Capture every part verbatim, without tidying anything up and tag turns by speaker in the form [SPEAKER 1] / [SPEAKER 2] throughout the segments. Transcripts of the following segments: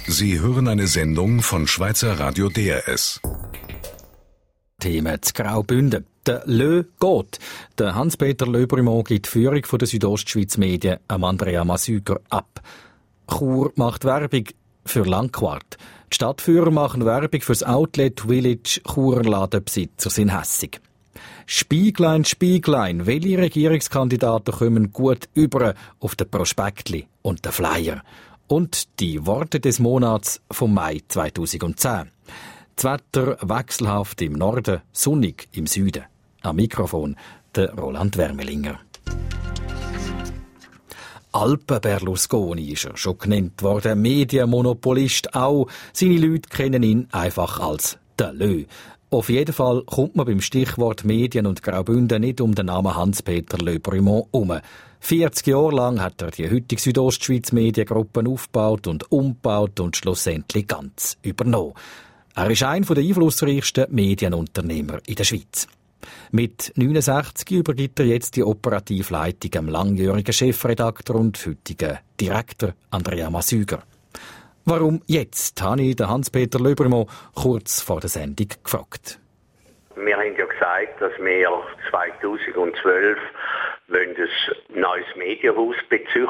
[SPEAKER 1] Sie hören eine Sendung von Schweizer Radio D R S.
[SPEAKER 2] Themen zu Graubünden. Der Lö geht. Der Hans-Peter Löbrumont gibt die Führung von der Südostschweiz Medien am Andrea Masüger ab. Chur macht Werbung für Langquart. Die Stadtführer machen Werbung für das Outlet Village Churer Ladenbesitzer sind hässig. Spieglein, Spieglein, welche Regierungskandidaten kommen gut über auf den Prospektli und den Flyer? Und die Worte des Monats vom Mai zweitausendzehn. Das Wetter wechselhaft im Norden, sonnig im Süden. Am Mikrofon der Roland Wermelinger. Alpen-Berlusconi ist er schon genannt worden, Medienmonopolist auch. Seine Leute kennen ihn einfach als «der Lö». Auf jeden Fall kommt man beim Stichwort Medien und Graubünden nicht um den Namen Hans-Peter Löbrumont herum. vierzig Jahre lang hat er die heutige Südostschweiz Mediengruppen aufgebaut und umgebaut und schlussendlich ganz übernommen. Er ist einer der einflussreichsten Medienunternehmer in der Schweiz. Mit neunundsechzig übergibt er jetzt die Operativleitung am langjährigen Chefredakteur und heutigen Direktor Andrea Masüger. Warum jetzt, habe ich den Hans-Peter Löbrumont kurz vor der Sendung gefragt.
[SPEAKER 3] Wir haben ja gesagt, dass wir zweitausendzwölf ein neues Medienhaus beziehen,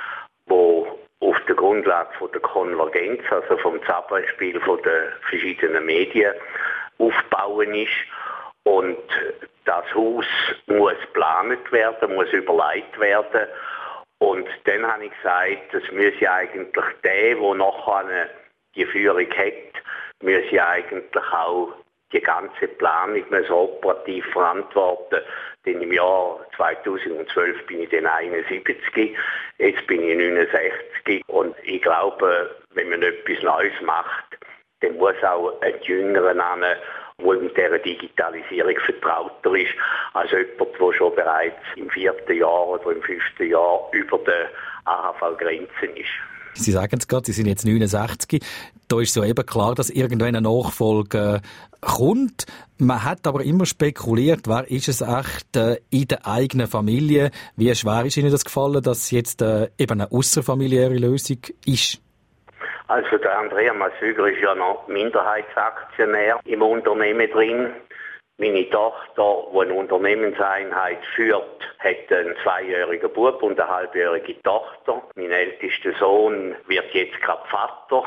[SPEAKER 3] das auf der Grundlage von der Konvergenz, also vom Zusammenspiel von den verschiedenen Medien, aufbauen ist. Und das Haus muss geplant werden, muss überlegt werden. Und dann habe ich gesagt, das müsse eigentlich der, der nachher die Führung hat, müsse eigentlich auch die ganze Planung operativ verantworten. Denn im Jahr zweitausendzwölf bin ich dann einundsiebzig, jetzt bin ich neunundsechzig. Und ich glaube, wenn man etwas Neues macht, dann muss auch ein Jüngerer an, der mit dieser Digitalisierung vertrauter ist, als jemand, der schon bereits im vierten Jahr oder im fünften Jahr über den A H V-Grenzen ist.
[SPEAKER 2] Sie sagen es gerade, Sie sind jetzt neunundsechzig. Da ist so eben klar, dass irgendwann eine Nachfolge kommt. Man hat aber immer spekuliert, wer ist es echt äh, in der eigenen Familie? Wie schwer ist Ihnen das gefallen, dass jetzt äh, eben eine außerfamiliäre Lösung ist?
[SPEAKER 3] Also der Andrea Masüger ist ja noch Minderheitsaktionär im Unternehmen drin. Meine Tochter, die eine Unternehmenseinheit führt, hat einen zweijährigen Bub und eine halbjährige Tochter. Mein ältester Sohn wird jetzt gerade Vater.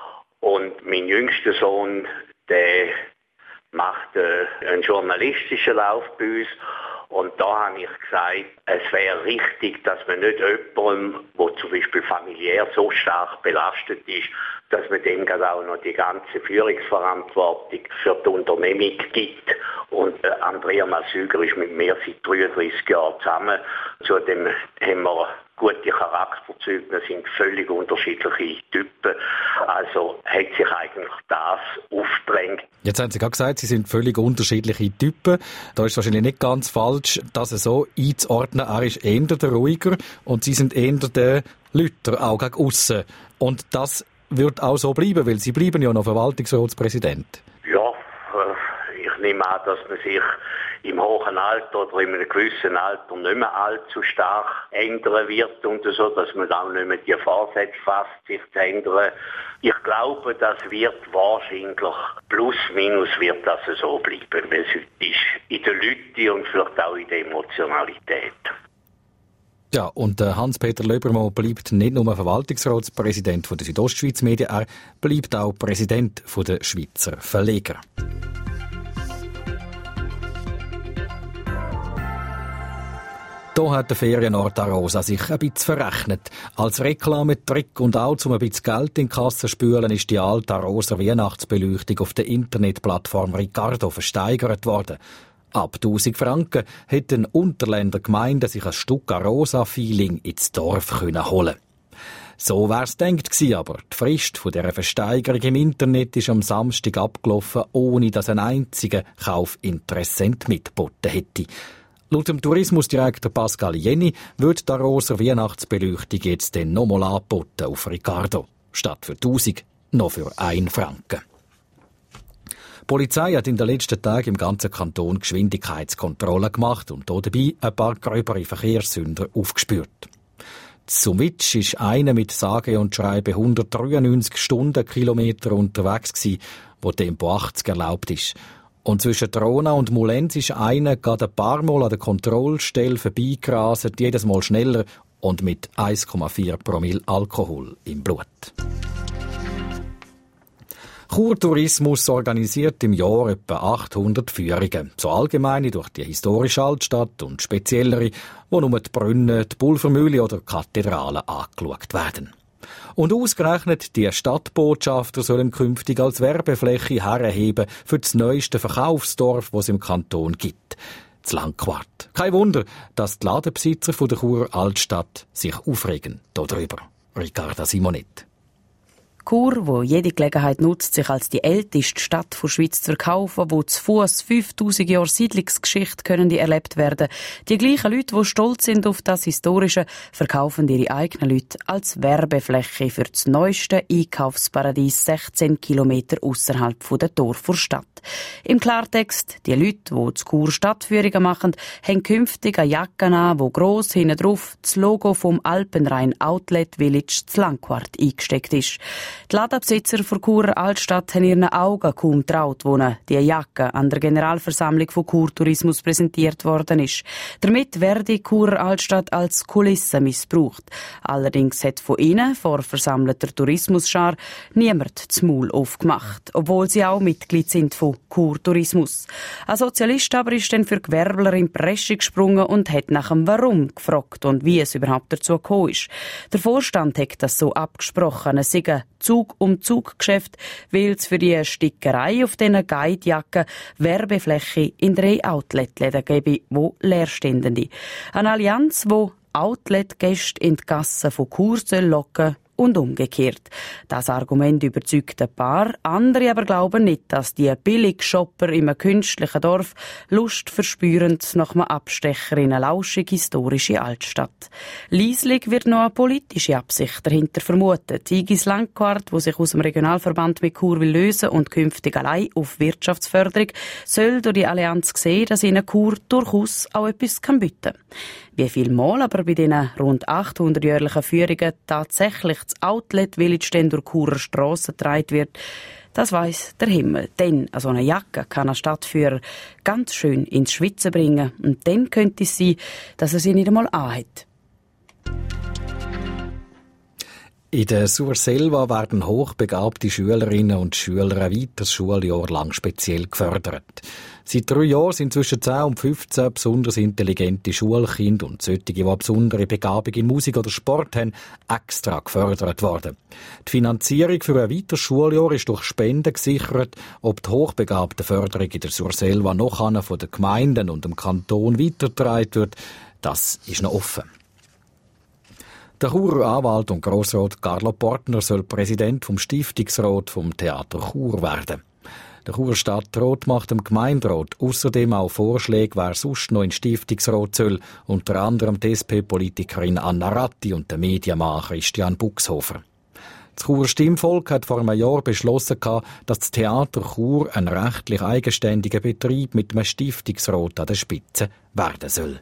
[SPEAKER 3] Und mein jüngster Sohn, der macht äh, einen journalistischen Lauf bei uns. Und da habe ich gesagt, es wäre richtig, dass man nicht jemandem, der zum Beispiel familiär so stark belastet ist, dass man dem gerade auch noch die ganze Führungsverantwortung für die Unternehmung gibt. Und äh, Andrea Masüger ist mit mir seit dreiunddreissig Jahren zusammen. Zudem haben wir gute Charakterzüge, das sind völlig unterschiedliche Typen. Also hat sich eigentlich das aufgedrängt.
[SPEAKER 2] Jetzt haben Sie gerade gesagt, Sie sind völlig unterschiedliche Typen. Da ist wahrscheinlich nicht ganz falsch, das so einzuordnen. Er ist eher der Ruhiger und Sie sind eher der Lüter, auch gegen aussen. Und das wird auch so bleiben, weil Sie bleiben ja noch Verwaltungsratspräsident.
[SPEAKER 3] Ja, äh, ich nehme an, dass man sich im hohen Alter oder in einem gewissen Alter nicht mehr allzu stark ändern wird und so, dass man auch nicht mehr die Vorsätze fasst, sich zu ändern. Ich glaube, das wird wahrscheinlich plus minus wird das so bleiben, wie es heute ist. In den Leuten und vielleicht auch in der Emotionalität.
[SPEAKER 2] Ja, und äh, Hans-Peter Löbrumont bleibt nicht nur Verwaltungsratspräsident von der Südostschweiz Medien, er bleibt auch Präsident von der Schweizer Verleger. Da hat der Ferienort Arosa sich ein bisschen verrechnet. Als Reklametrick und auch um ein bisschen Geld in die Kasse zu spülen, ist die alte Arosa Weihnachtsbeleuchtung auf der Internetplattform Ricardo versteigert worden. Ab tausend Franken hätten Unterländer Gemeinden sich ein Stück Arosa-Feeling ins Dorf holen können. So wär's gedacht gewesen, aber die Frist von dieser Versteigerung im Internet ist am Samstag abgelaufen, ohne dass ein einziger Kaufinteressent mitgeboten hätte. Laut dem Tourismusdirektor Pascal Jenny wird die Arosa Weihnachtsbeleuchtung jetzt dann nochmal angeboten auf Ricardo. Statt für tausend noch für einen Franken. Die Polizei hat in den letzten Tagen im ganzen Kanton Geschwindigkeitskontrollen gemacht und dabei ein paar gröbere Verkehrssünder aufgespürt. Zumwitsch ist einer mit sage und schreibe hundertdreiundneunzig Stundenkilometer unterwegs gsi, wo Tempo achtzig erlaubt ist. Und zwischen Trona und Mulenz ist einer gerade ein paar Mal an der Kontrollstelle vorbeigerasert, jedes Mal schneller und mit eins Komma vier Promille Alkohol im Blut. Chur Tourismus organisiert im Jahr etwa achthundert Führungen. So allgemeine durch die historische Altstadt und speziellere, wo nur die Brunnen, die Pulvermühle oder Kathedralen angeschaut werden. Und ausgerechnet die Stadtbotschafter sollen künftig als Werbefläche herheben für das neueste Verkaufsdorf, das es im Kanton gibt. Das Langquart. Kein Wunder, dass die Ladenbesitzer von der Churer Altstadt sich aufregen darüber. Ricarda Simonet.
[SPEAKER 4] Chur, wo jede Gelegenheit nutzt, sich als die älteste Stadt der Schweiz zu verkaufen, wo zu Fuss fünftausend Jahre Siedlungsgeschichte können die erlebt werden. Die gleichen Leute, die stolz sind auf das Historische, verkaufen ihre eigenen Leute als Werbefläche für das neueste Einkaufsparadies sechzehn Kilometer ausserhalb der Tore der Stadt. Im Klartext, die Leute, die zu Chur Stadtführungen machen, haben künftig eine Jacke an, wo gross hinten drauf das Logo vom Alpenrhein Outlet Village zu Langquart eingesteckt ist. Die Ladenbesitzer der Churer Altstadt haben ihren Augen kaum getraut, als die Jacke an der Generalversammlung von Chur Tourismus präsentiert worden ist. Damit werde die Churer Altstadt als Kulisse missbraucht. Allerdings hat von ihnen, vor versammelter Tourismusschar, niemand das Maul aufgemacht, obwohl sie auch Mitglied sind von Chur Tourismus. Ein Sozialist aber ist dann für Gewerbler in die Bresche gesprungen und hat nach dem Warum gefragt und wie es überhaupt dazu gekommen ist. Der Vorstand hat das so abgesprochen, es sei ein Zug-um-Zug-Geschäft, weil es für die Stickerei auf diesen Guidejacken Werbefläche in drei Outlet-Läden gebe, die leer stehen. Eine Allianz, die Outlet-Gäste in die Gassen von Chur locken und umgekehrt. Das Argument überzeugt ein paar, andere aber glauben nicht, dass die Billigshopper in einem künstlichen Dorf Lust verspüren nach einem Abstecher in eine lauschige historische Altstadt. Lieslig wird noch eine politische Absicht dahinter vermutet. Igis Langquart, wo sich aus dem Regionalverband mit Chur will lösen und künftig allein auf Wirtschaftsförderung, soll durch die Allianz sehen, dass ihnen Chur durchaus auch etwas bieten kann. Wie viel Mal aber bei diesen rund achthundert jährlichen Führungen tatsächlich das Outlet Village denn durch Churer Strassen getragen wird, das weiss der Himmel. Denn so eine Jacke kann ein Stadtführer ganz schön ins Schwitzen bringen. Und dann könnte es sein, dass er sie nicht einmal anhat.
[SPEAKER 2] In der Surselva werden hochbegabte Schülerinnen und Schüler ein weiteres Schuljahr lang speziell gefördert. Seit drei Jahren sind zwischen zehn und fünfzehn besonders intelligente Schulkinder und solche, die eine besondere Begabung in Musik oder Sport haben, extra gefördert worden. Die Finanzierung für ein weiteres Schuljahr ist durch Spenden gesichert. Ob die hochbegabte Förderung in der Surselva noch an von den Gemeinden und dem Kanton weitergetragen wird, das ist noch offen. Der Churer Anwalt und Grossrat Carlo Portner soll Präsident vom Stiftungsrat vom Theater Chur werden. Der Churer Stadtrat macht dem Gemeinderat außerdem auch Vorschläge, wer sonst noch in Stiftungsrat soll, unter anderem die S P-Politikerin Anna Ratti und der Medienmann Christian Buxhofer. Das Churer Stimmvolk hat vor einem Jahr beschlossen, dass das Theater Chur ein rechtlich eigenständiger Betrieb mit einem Stiftungsrat an der Spitze werden soll.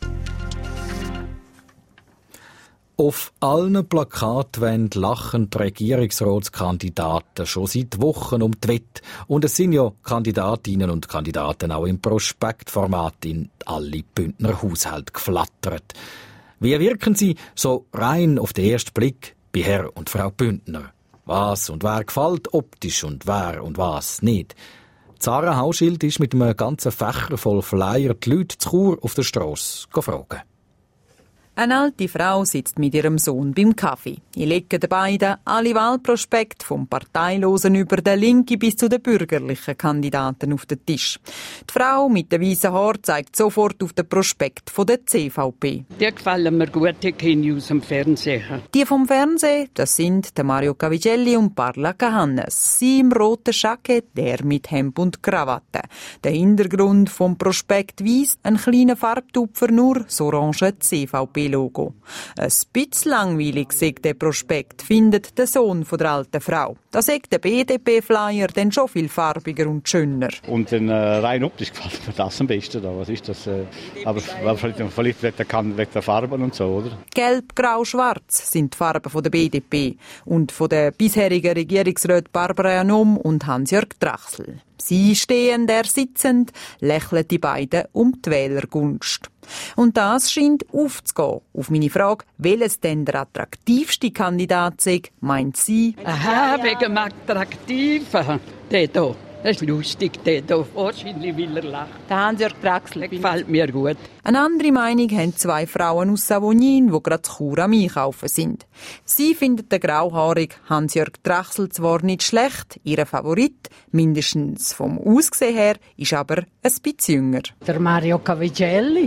[SPEAKER 2] Auf allen Plakatwänden lachen die Regierungsratskandidaten schon seit Wochen um die Wette. Und es sind ja Kandidatinnen und Kandidaten auch im Prospektformat in alle Bündner Haushalte geflattert. Wie wirken sie so rein auf den ersten Blick bei Herr und Frau Bündner? Was und wer gefällt optisch und wer und was nicht? Zara Hauschild ist mit einem ganzen Fächer voll Flyer die Leute zu Chur auf der Strasse fragen.
[SPEAKER 5] Eine alte Frau sitzt mit ihrem Sohn beim Kaffee. Ich lege den beiden alle Wahlprospekte vom Parteilosen über den linken bis zu den bürgerlichen Kandidaten auf den Tisch. Die Frau mit den weißen Haaren zeigt sofort auf den Prospekt von der C V P.
[SPEAKER 6] Die gefallen mir gut, die kenne ich aus dem Fernsehen.
[SPEAKER 5] Die vom Fernsehen, das sind der Mario Cavigelli und Parla Cahannes. Sie im roten Jackett, der mit Hemd und Krawatte. Der Hintergrund vom Prospekt weist einen kleinen Farbtupfer, nur das orange C V P P-Logo. Ein bisschen langweilig sagt der Prospekt, findet der Sohn von der alten Frau. Da sagt der B D P-Flyer dann schon viel farbiger und schöner.
[SPEAKER 7] Und dann äh, rein optisch gefällt mir das am besten. Da. Was ist das? Äh, aber vielleicht, vielleicht wird der Farben und so, oder?
[SPEAKER 5] Gelb, Grau, Schwarz sind die Farben von der B D P und von der bisherigen Regierungsräten Barbara Janom und Hans-Jörg Trachsel. Sie stehend, er sitzend, lächeln die beiden um die Wählergunst. Und das scheint aufzugehen. Auf meine Frage, welches denn der attraktivste Kandidat sei, meint sie.
[SPEAKER 6] Aha, wegen dem Attraktiven. Der hier. Das ist lustig, der hier. Wahrscheinlich, weil er lacht.
[SPEAKER 5] Der Hans-Jörg Trachsel.
[SPEAKER 6] Der gefällt mir gut.
[SPEAKER 5] Eine andere Meinung haben zwei Frauen aus Savognin, die gerade zu Chur am Einkaufen sind. Sie finden den grauhaarigen Hans-Jörg Trachsel zwar nicht schlecht, ihr Favorit, mindestens vom Aussehen her, ist aber ein bisschen jünger.
[SPEAKER 8] Der Mario Cavigelli.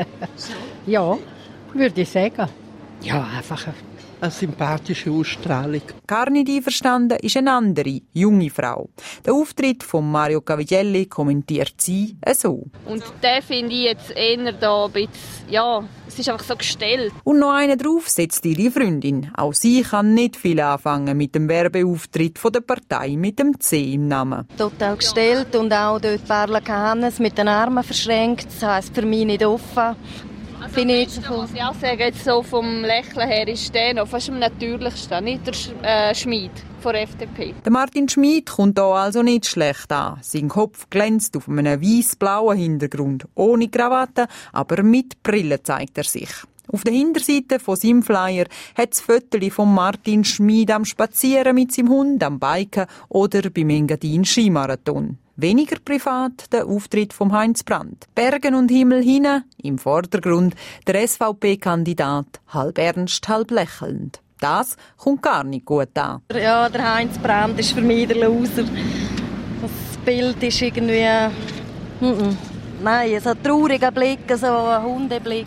[SPEAKER 8] Ja, würde ich sagen. Ja, einfach eine sympathische Ausstrahlung.
[SPEAKER 5] Gar nicht einverstanden ist eine andere, junge Frau. Den Auftritt von Mario Cavigelli kommentiert sie so.
[SPEAKER 9] Und den finde ich jetzt eher da ein bisschen, ja, es ist einfach so gestellt.
[SPEAKER 5] Und noch einen drauf setzt ihre Freundin. Auch sie kann nicht viel anfangen mit dem Werbeauftritt von der Partei mit dem C im Namen.
[SPEAKER 10] Total gestellt und auch dort Parla Hannes mit den Armen verschränkt. Das heisst für mich nicht offen.
[SPEAKER 9] Also finde ich nicht so muss ich auch sagen, jetzt so vom Lächeln her ist der noch fast am natürlichsten, nicht der Sch äh, Schmid von der F D P.
[SPEAKER 5] Der Martin Schmid kommt hier also nicht schlecht an. Sein Kopf glänzt auf einem weiss-blauen Hintergrund. Ohne Krawatte, aber mit Brille zeigt er sich. Auf der Hinterseite von seinem Flyer hat das Foto von Martin Schmid am Spazieren mit seinem Hund, am Biken oder beim Engadin Skimarathon. Weniger privat der Auftritt von Heinz Brandt. Bergen und Himmel hinein, im Vordergrund der S V P-Kandidat, halb ernst, halb lächelnd. Das kommt gar nicht gut an.
[SPEAKER 10] Ja, der Heinz Brandt ist für mich der Loser. Das Bild ist irgendwie... Mm-mm. Nein, so ein trauriger Blick, so ein Hundeblick.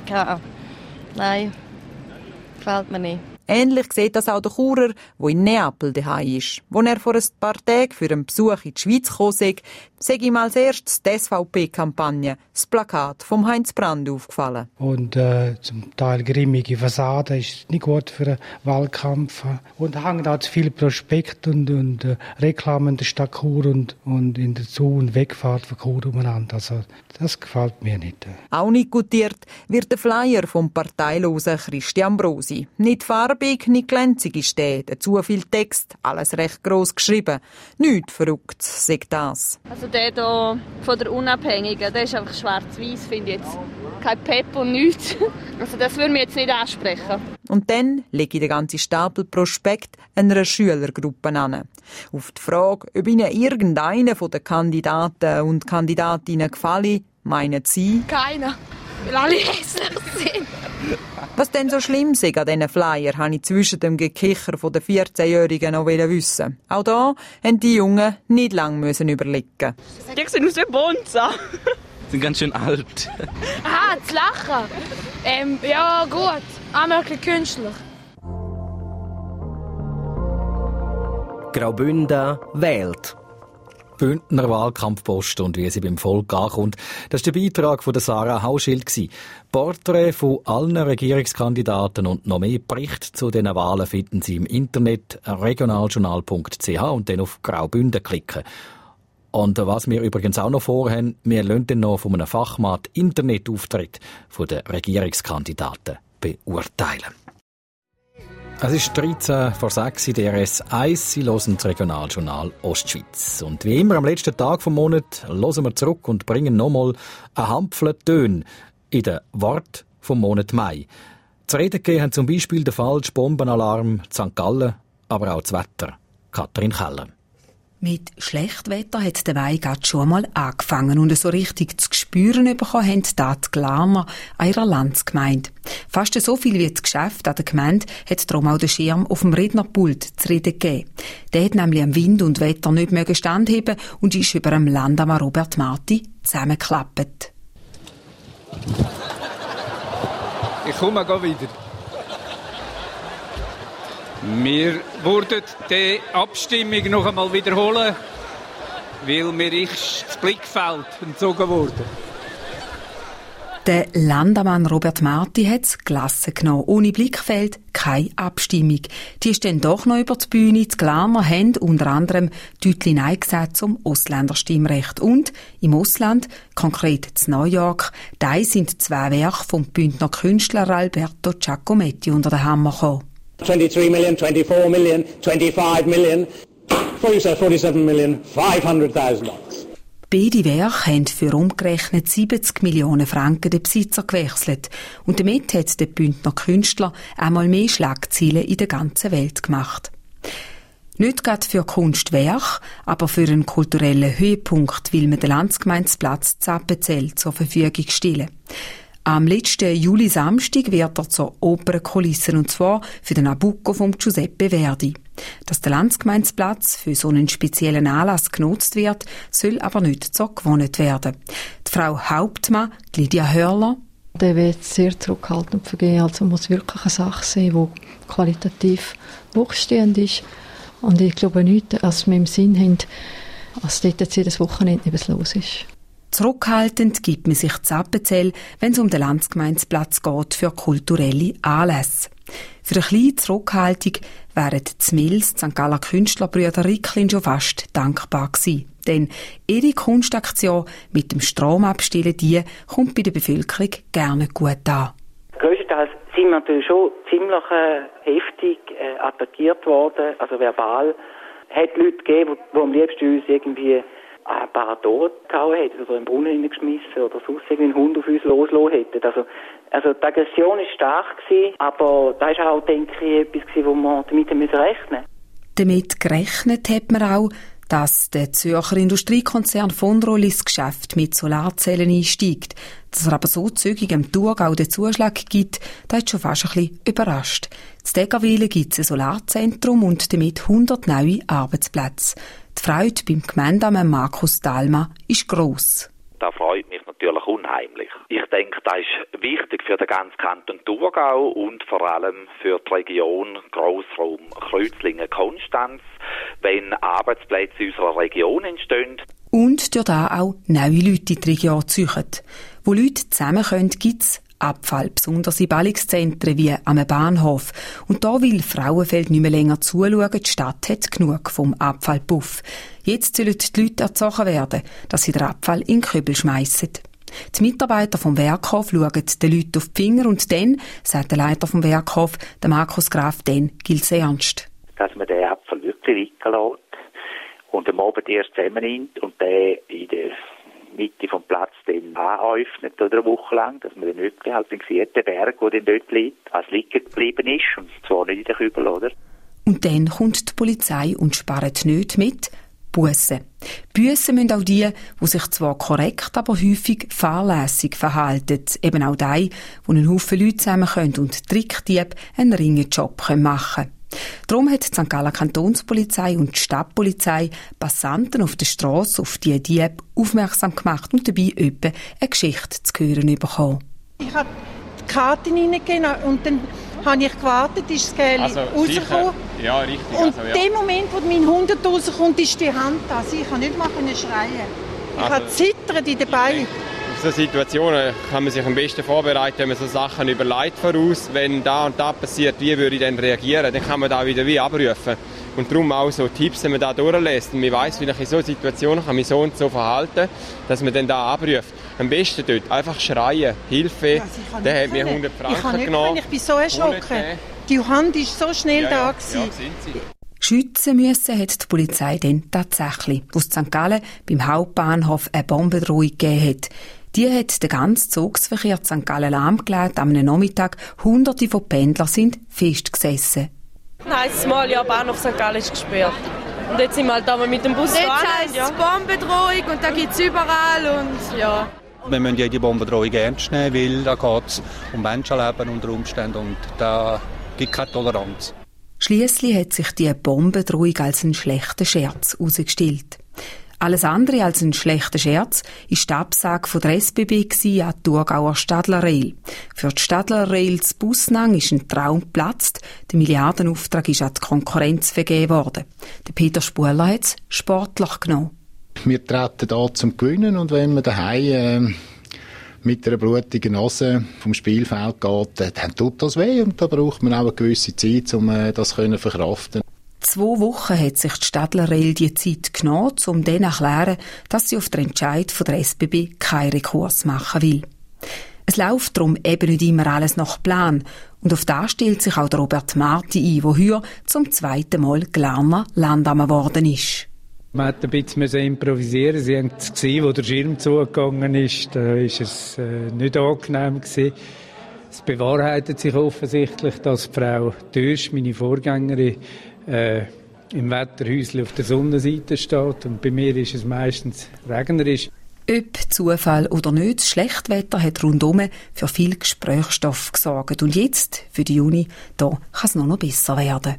[SPEAKER 10] Nein, gefällt mir nicht.
[SPEAKER 5] Ähnlich sieht das auch der Churer, der in Neapel daheim ist. Als er vor ein paar Tagen für einen Besuch in die Schweiz gekommen ist, sei ihm als erstes die S V P-Kampagne, das Plakat von Heinz Brandt aufgefallen.
[SPEAKER 11] Und äh, zum Teil grimmige Fassade ist nicht gut für einen Wahlkampf. Und hängen auch zu viele Prospekte und, und äh, Reklamen in der Stadt Chur und, und in der Zu- und Wegfahrt von Chur umeinander. Also, das gefällt mir nicht.
[SPEAKER 5] Auch nicht gutiert wird der Flyer vom parteilosen Christian Brosi. Nicht farbig, nicht glänzig ist der, dazu viel Text, alles recht gross geschrieben. Nichts Verrücktes, sagt das.
[SPEAKER 9] Also der hier von der Unabhängigen, der ist einfach schwarz-weiß, finde ich jetzt. Kein Pep und nichts. Also das würde mich jetzt nicht ansprechen.
[SPEAKER 5] Und dann lege ich den ganzen Stapel Prospekt einer Schülergruppe an. Auf die Frage, ob ihnen irgendeiner von den Kandidaten und Kandidatinnen gefalle, meinen sie...
[SPEAKER 9] Keiner, weil alle hässlich sind.
[SPEAKER 5] Was denn so schlimm sei an diesen Flyer, habe ich zwischen dem Gekicher der vierzehnjährigen noch wissen. Auch da mussten die Jungen nicht lange überlegen.
[SPEAKER 9] Die sehen aus wie Bonza.
[SPEAKER 12] Sind ganz schön alt.
[SPEAKER 13] Aha, das Lachen. Ähm, ja, gut. Auch ein bisschen künstlich.
[SPEAKER 14] Graubünden wählt.
[SPEAKER 2] Bündner Wahlkampfposten und wie sie beim Volk ankommt. Das war der Beitrag von Sarah Hauschild. Porträt von allen Regierungskandidaten und noch mehr Berichte zu diesen Wahlen finden Sie im Internet regionaljournal punkt c h und dann auf Graubünden klicken. Und was wir übrigens auch noch vorhaben, wir lassen dann noch von einem Fachmann Internetauftritt der Regierungskandidaten beurteilen. Es ist dreizehn vor sechs in der R S eins. Sie hören das Regionaljournal Ostschweiz. Und wie immer am letzten Tag vom Monat hören wir zurück und bringen nochmal eine Handvoll Töne in den Wort vom Monat Mai. Zu reden gegeben haben zum Beispiel der falsche Bombenalarm in Sankt Gallen, aber auch das Wetter. Katrin Keller.
[SPEAKER 15] Mit Schlechtwetter hat der Mai gerade schon einmal angefangen und so richtig zu spüren bekommen haben die Glarner an ihrer Landsgemeinde. Fast so viel wie das Geschäft an der Gemeinde hat darum auch den Schirm auf dem Rednerpult zu reden gegeben. Der hat nämlich am Wind und Wetter nicht mehr standheben und ist über dem Landammer Robert Marti zusammengeklappt.
[SPEAKER 16] Ich komme gleich wieder. Wir würden die Abstimmung noch einmal wiederholen, weil mir ist das Blickfeld entzogen wurde.
[SPEAKER 15] Der Landamann Robert Marti hat es gelassen genommen. Ohne Blickfeld keine Abstimmung. Die ist dann doch noch über die Bühne. Die Glarner haben unter anderem deutlich Nein gesagt zum Ausländerstimmrecht. Und im Ausland, konkret in New York, da sind zwei Werke vom Bündner Künstler Alberto Giacometti unter den Hammer gekommen.
[SPEAKER 14] twenty-three million, twenty-four million, twenty-five million, forty-seven million, five hundred thousand dollars.
[SPEAKER 15] Beide Werke haben für umgerechnet siebzig Millionen Franken den Besitzer gewechselt. Und damit hat der Bündner Künstler einmal mehr Schlagzeilen in der ganzen Welt gemacht. Nicht gerade für Kunstwerk, aber für einen kulturellen Höhepunkt will man den Landsgemeinsplatz Zappenzell zur Verfügung stellen. Am letzten Juli-Samstag wird er zur Opernkulisse, und zwar für den Nabucco von Giuseppe Verdi. Dass der Landsgemeinsplatz für so einen speziellen Anlass genutzt wird, soll aber nicht so gewohnt werden. Die Frau Hauptmann, Lydia Hörler:
[SPEAKER 17] Der wird sehr zurückhaltend vergehen, also muss wirklich eine Sache sein, die qualitativ hochstehend ist. Und ich glaube nicht, dass wir im Sinn haben, dass dort jetzt jedes Wochenende etwas los ist.
[SPEAKER 15] Zurückhaltend gibt man sich Zappenzell, wenn es um den Landsgemeinsplatz geht für kulturelle Anlässe. Für eine kleine Zurückhaltung wären die Mills, die Sankt Galler Künstlerbrüder Ricklin schon fast dankbar gewesen. Denn ihre Kunstaktion mit dem Stromabstellen, die kommt bei der Bevölkerung gerne gut an.
[SPEAKER 18] Größtenteils sind wir natürlich schon ziemlich äh, heftig äh, attackiert worden, also verbal. Es hat Leute gegeben, die, die am liebsten uns irgendwie ein paar Tore gehauen hätten oder in den Brunnen hineingeschmissen oder sonst irgendwie einen Hund auf uns losgelassen hätten. Also, also die Aggression war stark gewesen, aber da ist auch, denke ich, etwas gewesen, wo wir damit rechnen müssen.
[SPEAKER 15] Damit gerechnet hat man auch, dass der Zürcher Industriekonzern Vonroll ins Geschäft mit Solarzellen einsteigt. Dass er aber so zügig am Thurgau den Zuschlag gibt, das hat schon fast ein bisschen überrascht. In Degerwilen gibt es ein Solarzentrum und damit hundert neue Arbeitsplätze. Die Freude beim Gemeindeamt Markus Dalma ist gross.
[SPEAKER 19] Das freut mich natürlich unheimlich. Ich denke, das ist wichtig für den ganzen Kanton Thurgau und vor allem für die Region Grossraum Kreuzlingen-Konstanz, wenn Arbeitsplätze in unserer Region entstehen.
[SPEAKER 15] Und durch das auch neue Leute in die Region ziehen. Wo Leute zusammen können, gibt es Abfall, besonders in Ballungszentren wie am Bahnhof. Und da will Frauenfeld nicht mehr länger zuschauen, die Stadt hat genug vom Abfallpuff. Jetzt sollen die Leute erzogen werden, dass sie den Abfall in den Kübel schmeissen. Die Mitarbeiter vom Werkhof schauen den Leuten auf die Finger und dann, sagt der Leiter vom Werkhof, der Markus Graf, dann gilt es ernst.
[SPEAKER 20] Dass man den Abfall wirklich liegen lässt und am Abend erst zusammennimmt und den in der Mitte vom Platz dann anäufnet oder eine Woche lang, dass man dann nicht halt den vierten Berg, der dann dort liegt, als liegen geblieben ist, und zwar nicht in den Kübel, oder?
[SPEAKER 15] Und dann kommt die Polizei und spart nicht mit Bussen. Bussen müssen auch die, die sich zwar korrekt, aber häufig fahrlässig verhalten. Eben auch die, die einen Haufen Leute zusammenkommen und Trickdieb einen Ringenjob machen können. Darum hat die Sankt Galler Kantonspolizei und die Stadtpolizei Passanten auf der Strasse auf die Diebe aufmerksam gemacht und dabei etwa eine Geschichte zu hören bekommen.
[SPEAKER 21] Ich habe die Karte hineingegeben und dann habe ich gewartet, ist das Geld
[SPEAKER 22] also,
[SPEAKER 21] rausgekommen.
[SPEAKER 22] Ja, richtig.
[SPEAKER 21] Und
[SPEAKER 22] also, ja.
[SPEAKER 21] in dem Moment, wo mein Hund rauskommt, ist die Hand da. Also ich kann nicht mal schreien. Ich also, habe zittert in den Beinen.
[SPEAKER 22] Auf solche Situationen kann man sich am besten vorbereiten, wenn man so Sachen überlegt voraus. Wenn da und da passiert, wie würde ich dann reagieren? Dann kann man da wieder wie abrufen. Und darum auch so Tipps, wenn man da durchlässt und man weiss, wie ich in solchen Situationen kann mich so und so verhalten, dass man dann da abruft. Am besten dort einfach schreien, Hilfe. Ja, der hat mir hundert Franken
[SPEAKER 21] ich kann nicht
[SPEAKER 22] genommen.
[SPEAKER 21] Können. Ich bin so erschrocken. Die Hand war so schnell
[SPEAKER 22] ja,
[SPEAKER 21] da.
[SPEAKER 22] Ja,
[SPEAKER 21] gewesen.
[SPEAKER 22] ja, sind sie.
[SPEAKER 15] Schützen müssen hat die Polizei dann tatsächlich, wo es in Sankt Gallen beim Hauptbahnhof eine Bombendrohung gegeben hat. Die hat den ganzen Zugsverkehr in Sankt Gallen lahmgelegt. Am Nachmittag Hunderte von Pendlern sind festgesessen.
[SPEAKER 23] Heisst mal, ja, Bahnhof Sankt Gallen ist gesperrt. Und jetzt sind wir halt da mit dem Bus
[SPEAKER 13] dran. Jetzt heisst es ja. Bombendrohung und da gibt es überall und ja.
[SPEAKER 24] Wir müssen ja die Bombendrohung ernst nehmen, weil da geht es um Menschenleben unter Umständen und da gibt es keine Toleranz.
[SPEAKER 15] Schliesslich hat sich die Bombendrohung als einen schlechten Scherz herausgestellt. Alles andere als ein schlechter Scherz war die Absage von der S B B an die Thurgauer Stadler Rail. Für die Stadler Rail zu Bussnang ist ein Traum geplatzt. Der Milliardenauftrag ist an die Konkurrenz vergeben worden. Der Peter Spuler hat es sportlich genommen.
[SPEAKER 25] Wir treten da zum Gewinnen und wenn wir daheim äh,
[SPEAKER 1] mit einer blutigen Nase vom Spielfeld geht, dann tut das weh und da braucht man auch eine gewisse Zeit, um das zu verkraften.
[SPEAKER 15] Zwei Wochen hat sich die Stadler Rail die Zeit genommen, um dann zu erklären, dass sie auf den Entscheid von der S B B keinen Rekurs machen will. Es läuft darum eben nicht immer alles nach Plan. Und auf das stellt sich auch der Robert Marti ein, der hier zum zweiten Mal Glarner Landamt geworden ist.
[SPEAKER 16] Man musste ein bisschen improvisieren. Sie haben es gesehen, wo der Schirm zugegangen ist. Da war es äh, nicht angenehm gewesen. Es bewahrheitet sich offensichtlich, dass die Frau Dürsch, meine Vorgängerin, äh, im Wetterhäuschen auf der Sonnenseite steht. Und bei mir ist es meistens regnerisch.
[SPEAKER 15] Ob Zufall oder nicht, das Schlechtwetter hat rundum für viel Gesprächsstoff gesorgt. Und jetzt, für die Juni, da kann es noch, noch besser werden.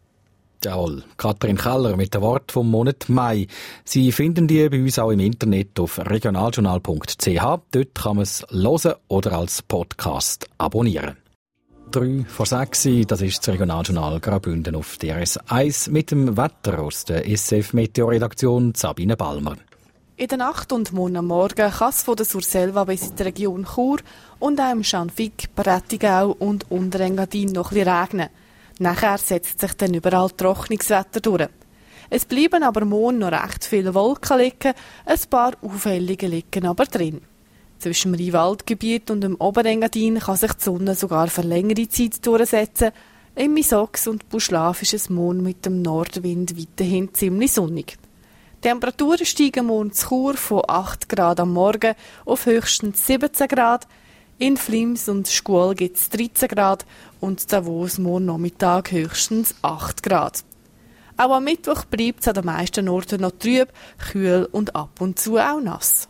[SPEAKER 2] Jawohl, Katrin Keller mit dem Wort vom Monat Mai. Sie finden die bei uns auch im Internet auf regionaljournal punkt c h. Dort kann man es hören oder als Podcast abonnieren. Drei vor sechs, das ist das Regionaljournal Graubünden auf D R S eins mit dem Wetter aus der S F Meteoredaktion Sabine Balmer.
[SPEAKER 3] In der Nacht und morgen am Morgen kann es von der Surselva bis in die Region Chur und auch im Schanfigg, Prättigau und Unterengadin noch ein bisschen regnen. Nachher setzt sich dann überall Trocknungswetter durch. Es bleiben aber morgen noch recht viele Wolken liegen, ein paar auffällige liegen aber drin. Zwischen dem Rheinwaldgebiet und dem Oberengadin kann sich die Sonne sogar für längere Zeit durchsetzen. Im Misox und Buschlaf ist es morgen mit dem Nordwind weiterhin ziemlich sonnig. Die Temperaturen steigen morgen zu Chur von acht Grad am Morgen auf höchstens siebzehn Grad. In Flims und Schkuhl gibt es dreizehn Grad und Davos morgen Nachmittag höchstens acht Grad. Auch am Mittwoch bleibt es an den meisten Orten noch trüb, kühl und ab und zu auch nass.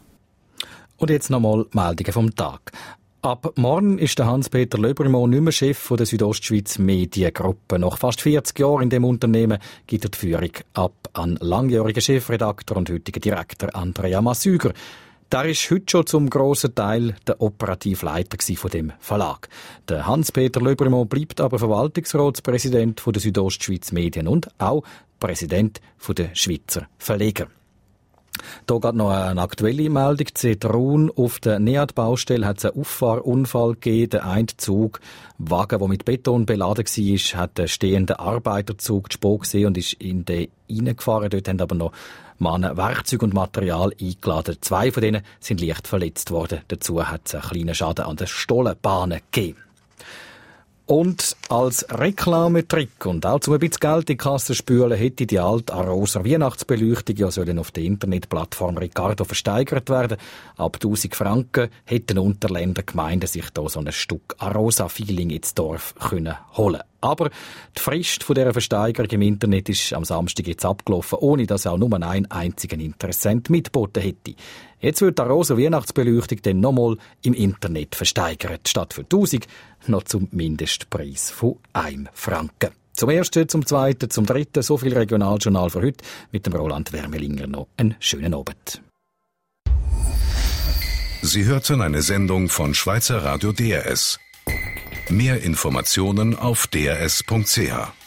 [SPEAKER 2] Und jetzt nochmal Meldungen vom Tag. Ab morgen ist der Hans-Peter Löbrimo nicht mehr Chef von der Südostschweiz Mediengruppe. Nach fast vierzig Jahren in dem Unternehmen gibt er die Führung ab an langjährigen Chefredakteur und heutigen Direktor Andrea Massüger. Der ist heute schon zum grossen Teil der Operativleiter von dem Verlag. Der Hans-Peter Löbrimo bleibt aber Verwaltungsratspräsident von der Südostschweiz Medien und auch Präsident der Schweizer Verleger. Da geht noch eine aktuelle Meldung. Zedrun auf der Neat-Baustelle hat es einen Auffahrunfall gegeben. Der eine Zug, Wagen, der mit Beton beladen war, hat einen stehenden Arbeiterzug zu Spur gesehen und ist in den reingefahren. Dort haben aber noch Männer Werkzeug und Material eingeladen. Zwei von denen sind leicht verletzt worden. Dazu hat es einen kleinen Schaden an den Stollenbahnen gegeben. Und als Reklametrick und auch zum ein bisschen Geld in die Kasse spülen, hätte die alte Arosa Weihnachtsbeleuchtung ja sollen auf der Internetplattform Ricardo versteigert werden. Ab tausend Franken hätten Unterländer Gemeinden sich da so ein Stück Arosa-Feeling ins Dorf können holen. Aber die Frist von dieser Versteigerung im Internet ist am Samstag jetzt abgelaufen, ohne dass auch nur ein einziger Interessent mitgeboten hätte. Jetzt wird die Arosa Weihnachtsbeleuchtung dann nochmal im Internet versteigert, statt für tausend noch zum Mindestpreis von einem Franken. Zum ersten, zum zweiten, zum dritten, so viel Regionaljournal für heute. Mit dem Roland Wermelinger noch einen schönen Abend.
[SPEAKER 4] Sie hörten eine Sendung von Schweizer Radio D R S. Mehr Informationen auf d r s punkt c h.